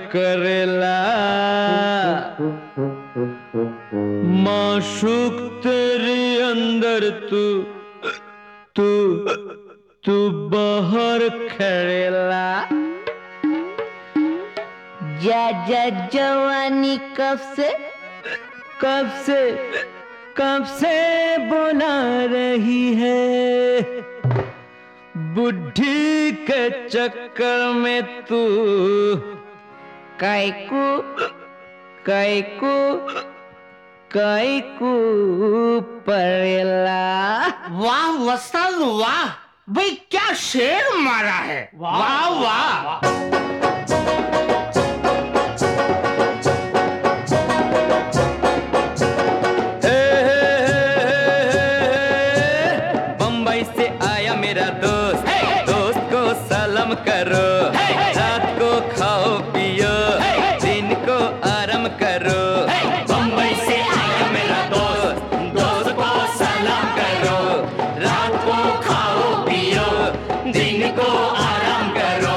करेला माशूक तेरे अंदर तू तू तू बाहर खड़ेला। जा जा जवानी कब से बुला रही है। बुढ़ी के चक्कर में तू कैकू परेला। वाह वस्ताद वाह, भाई क्या शेर मारा है। वाह वाह। बम्बई से आया मेरा दोस्त, दोस्त को सलाम करो। रात को खाओ पियो, दिन को आराम करो। बम्बई से आया मेरा दोस्त, दोस्त को सलाम करो। रात को खाओ पियो, दिन को आराम करो।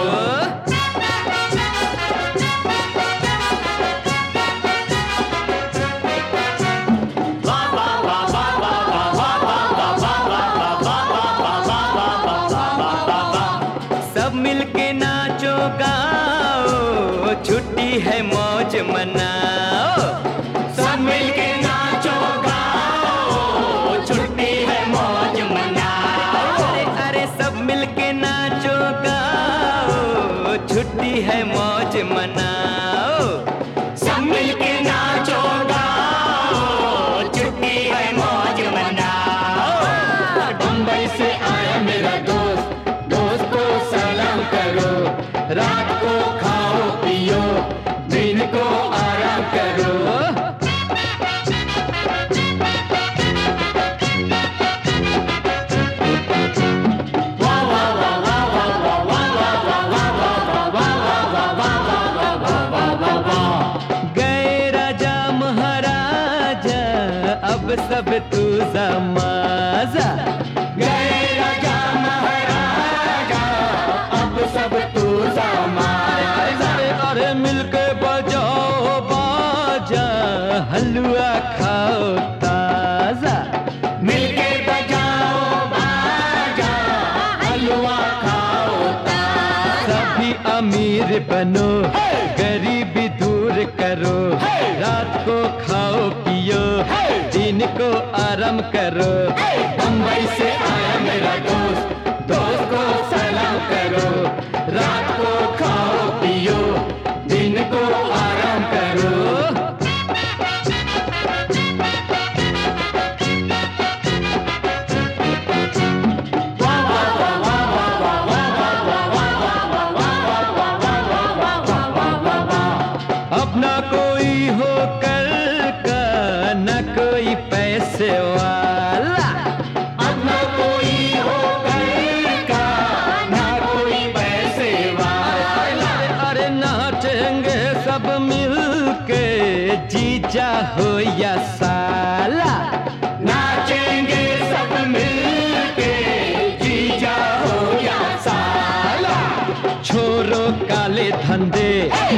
सब मिलके नाचो गाओ, छुट्टी है मौज मनाओ। सब मिलके नाचो गाओ, छुट्टी है मौज मनाओ। अरे अरे सब मिलके नाचो गाओ, छुट्टी है मौज मनाओ। सब मिलके नाचो गाओ, छुट्टी है मौज मनाओ। बम्बई से आया मेरा दोस्त, दोस्त को सलाम करो। रात को खाओ पियो, दिन को आराम करो। गए राजा महाराजा, अब सब तू समाजा। गए राजा महाराजा, अब सब तू समाजा। अरे मिलके बजाओ बाजा, हलवा खाओ ताजा। मिलके बजाओ बाजा, हलवा खाओ ताजा। सभी अमीर बनो, गरीबी दूर करो। रात को खाओ पियो, दिन को आराम करो। बम्बई से आया मेरा दोस्त, दोस्त को सलाम करो। रात को खाओ पियो, दिन को आराम करो। अब ना कोई हो कल का, ना कोई पैसे वाला। अब न कोई हो कल का, ना कोई पैसे वाला। अरे नाचेंगे सब मिलके, जीजा हो या साला। नाचेंगे सब मिलके, जीजा हो या साला। छोरो काले धंधे,